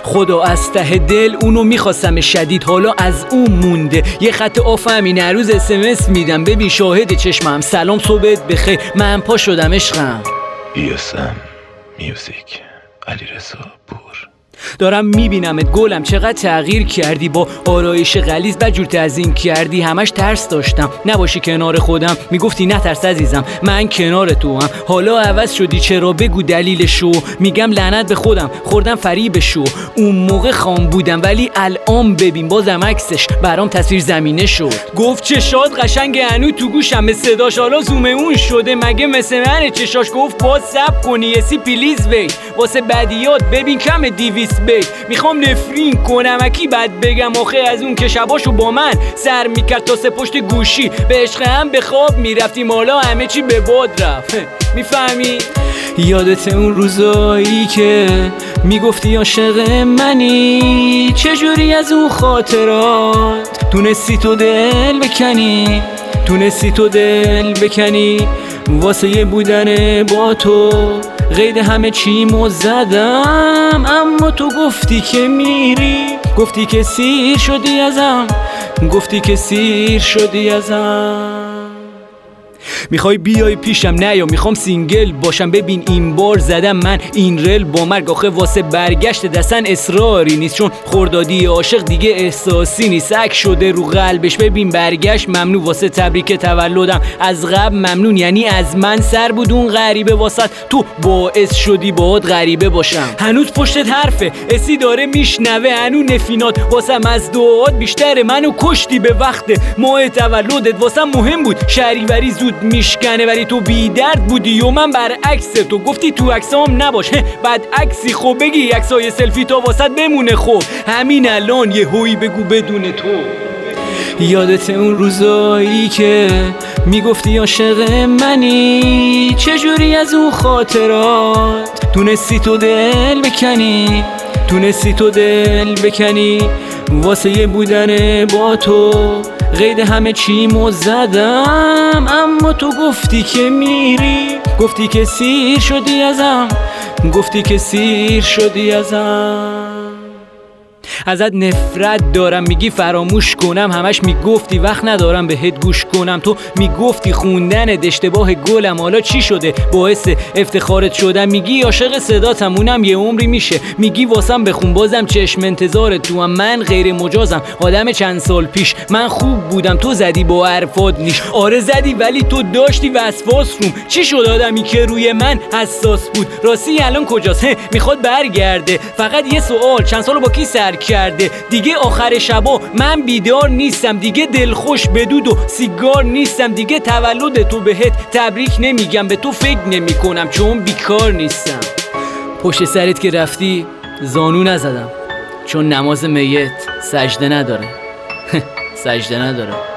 خدا از ته دل اونو میخواستم شدید، حالا از اون مونده یه خط آفم. این هر روز SMS میدم ببین شاهد چشمم، سلام صبحت بخیر من پا شدم عشقم. ESM میوزیک علیرضا پور. دارم میبینمت گلم چقدر تغییر کردی، با آرایش غلیظ بدجور تعظیم کردی. همش ترس داشتم نباشی کنار خودم، میگفتی نترس عزیزم من کنار تو هم. حالا عوض شدی چرا بگو دلیلشو، میگم لعنت به خودم خوردم فریبشو. اون موقع خام بودم ولی الان ببین بازم عکسش برام تصویر زمینه شد. گفت چشات قشنگ هنو تو گوشم به صداش، حالا زوم اون شده مگه مثل منه چشاش. گفت باز سب کنی اسی پلیز وی واسه بدیات ببین کم 200 بیت. میخوام نفرین کنم اکی بد بگم آخه از اون که شباشو با من سر میکرد تا پشت گوشی. به عشق هم به خواب میرفتیم حالا همه چی به باد رفت. میفهمی؟ یادت اون روزایی که میگفتی عاشق منی، چجوری از اون خاطرات تونستی تو دل بکنی، تونستی تو دل بکنی. واسه یه بودن با تو قید همه چیمو زدم، اما تو گفتی که میری، گفتی که سیر شدی ازم، گفتی که سیر شدی ازم. میخوای بیای پیشم نه یا میخوام سینگل باشم؟ ببین این بار زدم من این رل با مرگ، آخه واسه برگشت دستن اصراری نیست، چون خوردادی عاشق دیگه احساسی نیست. سگ شده رو قلبش ببین برگشت ممنون، واسه تبریک تولدم از قبل ممنون. یعنی از من سر بود اون غریبه واسط، تو باعث شدی باهات غریبه باشم. هنوز پشتت حرفه اسی داره میشنوه، هنوز نفینات واسم از دعات بیشتره. منو کشتی به وقت ماه تولدت، واسم مهم بود شهریوری زود میشکنه ولی تو بی درد بودی و من برعکس تو. گفتی تو عکسام نباش بعد عکسی، خب بگی عکسای سلفی تا واسط بمونه. خب همین الان یه هوی بگو بدون تو. یادت اون روزایی که میگفتی عاشق منی، چجوری از اون خاطرات تونستی تو دل بکنی، تونستی تو دل بکنی. واسه یه بودن با تو قید همه چیمو زدم، اما تو گفتی که میری، گفتی که سیر شدی ازم، گفتی که سیر شدی ازم. ازت نفرت دارم میگی فراموش کنم، همش میگفتی وقت ندارم بهت گوش کنم. تو میگفتی خوندنت اشتباه گلم، حالا چی شده باعث افتخارت شدم؟ میگی عاشق صداتم اونم یه عمری میشه، میگی واسم بخون بازم چشم انتظارت تو هم. من غیر مجازم آدم چند سال پیش، من خوب بودم تو زدی با حرفات نیش. آره زدی ولی تو داشتی وسواس روم. چی شد آدمی که روی من حساس بود راستی الان کجاست؟ میخواد برگرده. فقط یه سوال چند سالو با کی سر کرده؟ دیگه آخر شبا من بیدار نیستم، دیگه دلخوش بدود و سیگار نیستم، دیگه تولد تو بهت تبریک نمیگم، به تو فکر نمی کنم چون بیکار نیستم. پشت سرت که رفتی زانو نزدم، چون نماز میت سجده نداره سجده نداره.